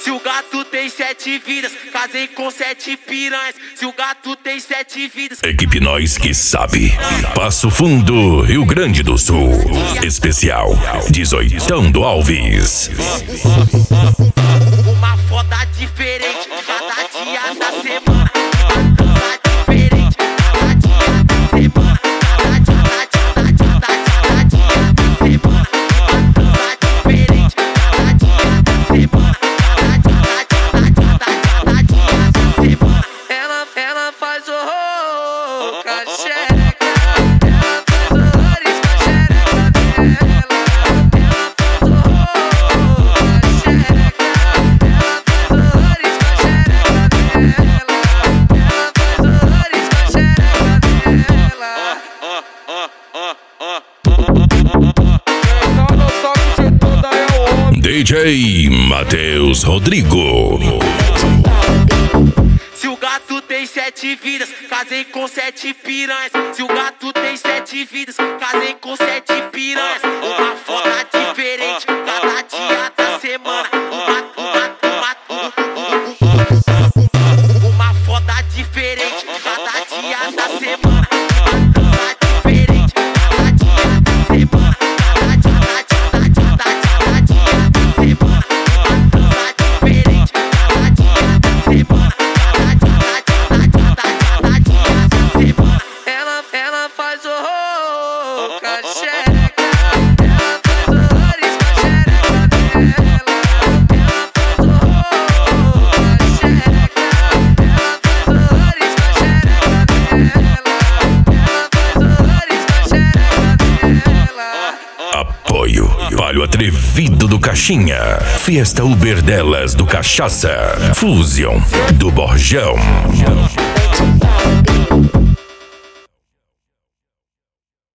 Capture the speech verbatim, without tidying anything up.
Se o gato tem sete vidas, casei com sete piranhas. Se o gato tem sete vidas. Equipe Nós Que Sabe. Passo Fundo, Rio Grande do Sul. Especial dezoitão do Alves. Uma foda diferente cada dia da semana. Diferente cada dia da semana. Cada dia, cada dia, cada dia da semana. Diferente cada dia da semana. Ela, ela faz horror com a xereca. Ela faz horrores com a xereca dela. Ela faz horror com a xereca. Ela faz horrores com a xereca dela. Ela faz horrores com a xereca dela. D J Matheus Rodrigo. Se o gato tem sete vidas, casei com sete piranhas. Se o gato tem sete vidas, casei com sete piranhas. Uma foda diferente cada dia da semana. Uma, uma, uma, uma, uma foda diferente cada dia da semana. Uma diferente cada dia da semana. Cada dia, cada dia, cada dia da semana. Uma diferente cada dia da semana. Ela, ela faz horror com a xereca. Ela faz horrores com a xereca dela. Ela faz horror com a xereca. Ela faz horrores com a xereca dela. Ela faz horrores com a xereca dela. Apoio Palio Atrevido do Caixinha. Fiesta Uber delas do Cachaça. Fusion do Borjão.